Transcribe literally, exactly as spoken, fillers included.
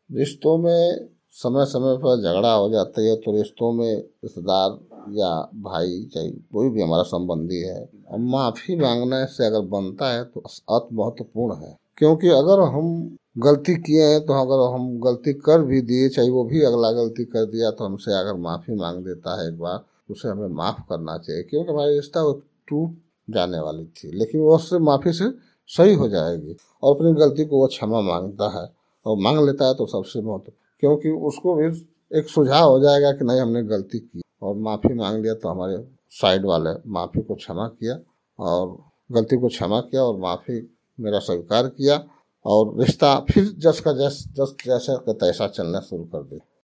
रिश्तों में समय समय पर झगड़ा हो जाता है तो रिश्तों में रिश्तेदार या भाई चाहे कोई भी हमारा संबंधी है, और माफ़ी मांगने से अगर बनता है तो अति महत्वपूर्ण है। क्योंकि अगर हम गलती किए हैं तो अगर हम गलती कर भी दिए, चाहे वो भी अगला गलती कर दिया, तो हमसे अगर माफ़ी मांग देता है एक बार, उसे हमें माफ़ करना चाहिए। क्योंकि हमारी रिश्ता वो टूट जाने वाली थी, लेकिन वो उससे माफ़ी से सही हो जाएगी और अपनी गलती को वो क्षमा मांगता है और मांग लेता है तो सबसे महत्व, क्योंकि उसको भी एक सुझाव हो जाएगा कि नहीं हमने गलती की और माफ़ी मांग लिया, तो हमारे साइड वाले माफ़ी को क्षमा किया और गलती को क्षमा किया और माफ़ी मेरा स्वीकार किया और रिश्ता फिर जस का जस जस जैसा का तैसा चलना शुरू कर दिया।